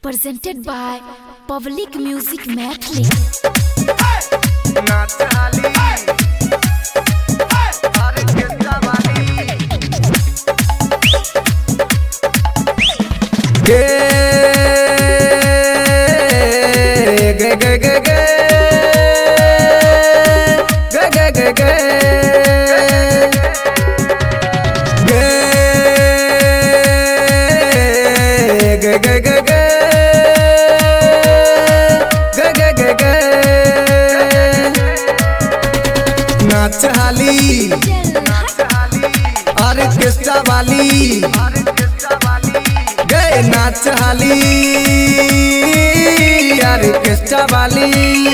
presented by Public Music Mathli. नाच हाली orchestra वाली गए नाच हाली ऑर्केस्ट्रा वाली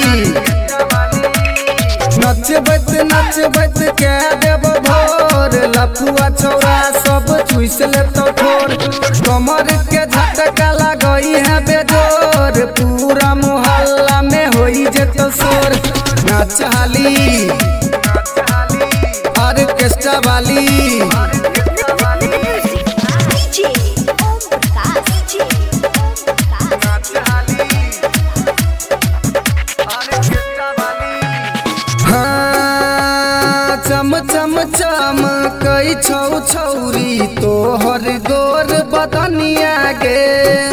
नच बच के देव भोर लफुआ छौरा सब चुइस ले तो ठोर कमर के झटका लगई है बेजोर पूरा मोहल्ला में होई जेतो शोर नाच हाली ऑर्केस्ट्रा वाली चम चम चम कई छौ छौरी तोहर गोर बदनिया गे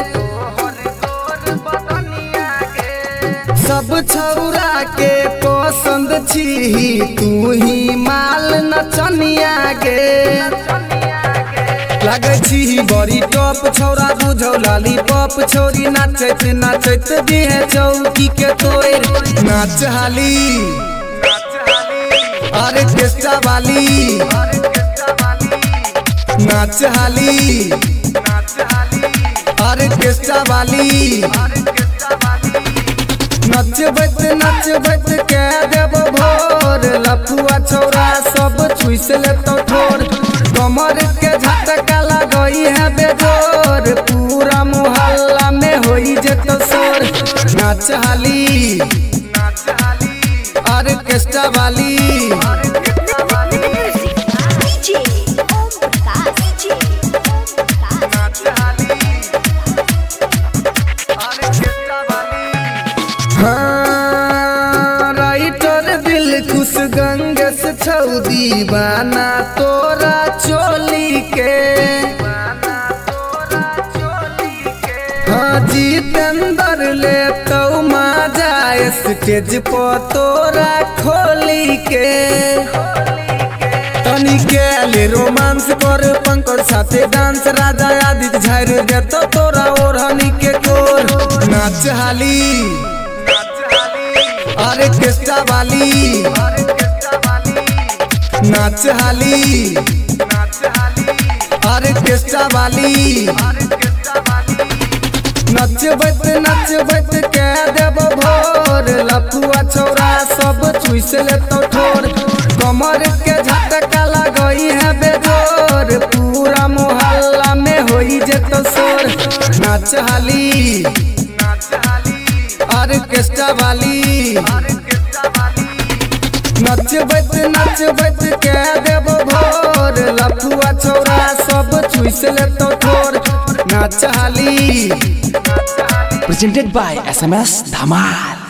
सब छौरा के पसंद छी तू ही माल नचनिया गे लगे छी बड़ी टॉप छौरा बुझौ लॉलीपॉप छोरी नाचत नाचत दिहे चौकी के तोड़ नाच हाली ऑर्केस्ट्रा वाली नाच हाली ऑर्केस्ट्रा वाली नच बच के देव भोर लफुआ छौरा सब चुइस ले तो ठोर कमर के झटका लगई है बेजोर पूरा मोहल्ला में होई जेतो शोर नाच हाली ऑर्केस्ट्रा वाली राइटर दिल खुश गंगस छौ दीवाना तोरा चोली के हाँ जितेंद्र ले तो मजा स्टेज पर तोरा खोली के तनी के रोमांस कर पंकज साथे डांस राजा आदित्य झाड़ दे तो तोरा ओढ़नी के कोर नाच हाली ऑर्केस्ट्रा वाली नाच हाली ऑर्केस्ट्रा वाली नच बच के देव भोर लफुआ छौरा सब चुइस ले तो ठोर कमर के झटका लगई है बेजोर पूरा मोहल्ला में होई जेतो शोर नाच हाली ऑर्केस्ट्रा वाली नच बच के देव भोर लफुआ छौरा सब चुइस ले तो ठोर नाच हाली presented by SMS Dhamal।